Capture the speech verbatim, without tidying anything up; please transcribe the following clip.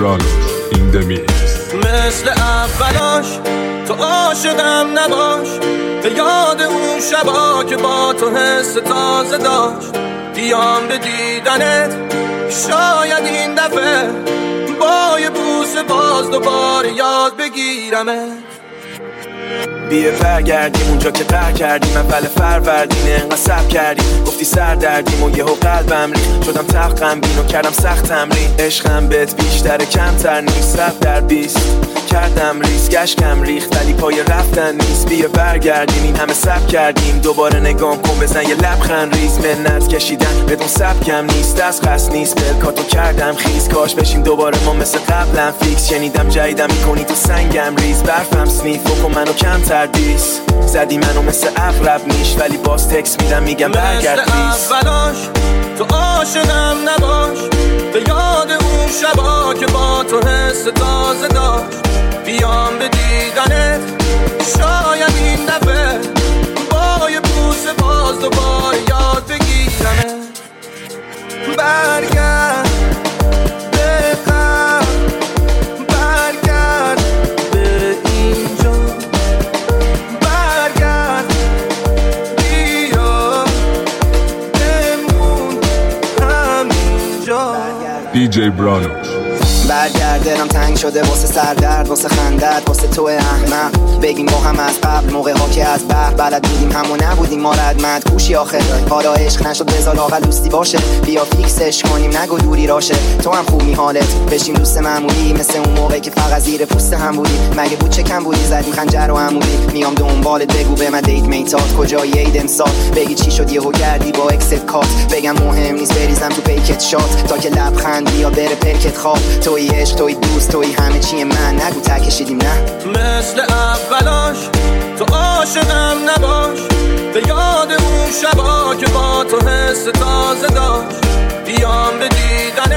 Branosh in the mix. مثل اولاش تو عاشقم نباش، به یاد اون شبا که با تو حس تازه داشت. بیام به دیدنت شاید این دفعه با یه بوسه باز دوباره یاد بگیرمه. بیه برگردیم اونجا که قهر کردیم، اول فروردینه انقدر صبر کردیم، گفتی سر دردیم و یهو قلبم ریخت، شدم تلخ غمگین و کردم سخت تمرین. عشقم بهت بیشتره کمتر نیست، صد در بیست کردم ریس، گشکم ریخت ولی پای رفتن نیست. بیه برگردیم این همه صبر کردیم، دوباره نگام کن بزن یه لبخند ریز. منت کشیدن بدون سبکم نیست، از قصد نیست، بلکاتو کردم خیز. کاش بشیم دوباره ما مثل قبلا فیکس، شنیدم جدیدم میکنی تو سنگم ریز. برفم سنیف و منو کمتر دیس، زدی منو مثل اقرب میش ولی باز تکس میدم میگم برگرد پلیز. مثل اولاش تو عاشقم نباش، به یاد اون شبا که با تو حس تازه داشت. بیام به دیدنت شاید این دفعه با یه بوسه باز دوباره یاد بگیرمه. برگرد به قلب، برگرد به اینجا، برگرد بیا بمون همینجا. دی جی Branosh. برگرد دلم تنگ شده واسه سردرد، واسه خندت، واسه تو احمق. بگیم با هم از قبل موقع ها که از بحر بلد بودیم همو نبودیم ما ردمند کوشی آخر. حالا عشق نشد بذار لاغل دوستی باشه، بیا فیکسش کنیم نگو دوری راشه. تو هم خوب می حالت بشیم دوست معمولی، مثل اون موقع که فقط زیر پوست هم بودی. مگه بود چه کم بودی زدیم خنجر و عمودی. میام دنبالت بگو به من دیت میتات کجایی عید امسال. بگی چی شد یهو کردی با اکست کات، بگم مهم نیست بریزم تو پیکت شات تا که لبخند بیا بره پرکت خواب. توی عشق توی دوست توی همه چی من، نگو ته کشیدیم نه. مثل اولاش تو عاشقم نباش، به یاد اون شبا که با تو حس تازه داشت. بیام به دیدن